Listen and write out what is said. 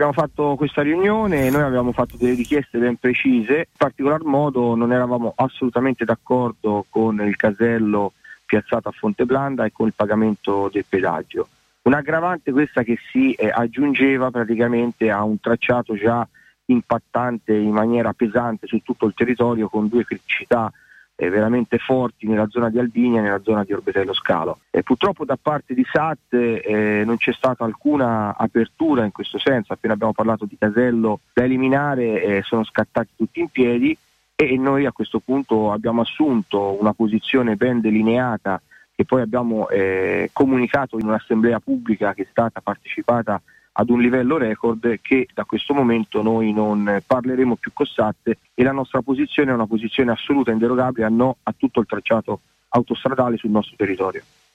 Abbiamo fatto questa riunione e noi avevamo fatto delle richieste ben precise, in particolar modo non eravamo assolutamente d'accordo con il casello piazzato a Fonteblanda e con il pagamento del pedaggio. Un'aggravante questa che si aggiungeva praticamente a un tracciato già impattante in maniera pesante su tutto il territorio, con due criticità veramente forti nella zona di Albinia e nella zona di Orbetello Scalo. Purtroppo da parte di SAT non c'è stata alcuna apertura in questo senso. Appena abbiamo parlato di casello da eliminare sono scattati tutti in piedi e noi a questo punto abbiamo assunto una posizione ben delineata che poi abbiamo comunicato in un'assemblea pubblica che è stata partecipata ad un livello record, che da questo momento noi non parleremo più con SAT e la nostra posizione è una posizione assoluta, inderogabile, a no a tutto il tracciato autostradale sul nostro territorio.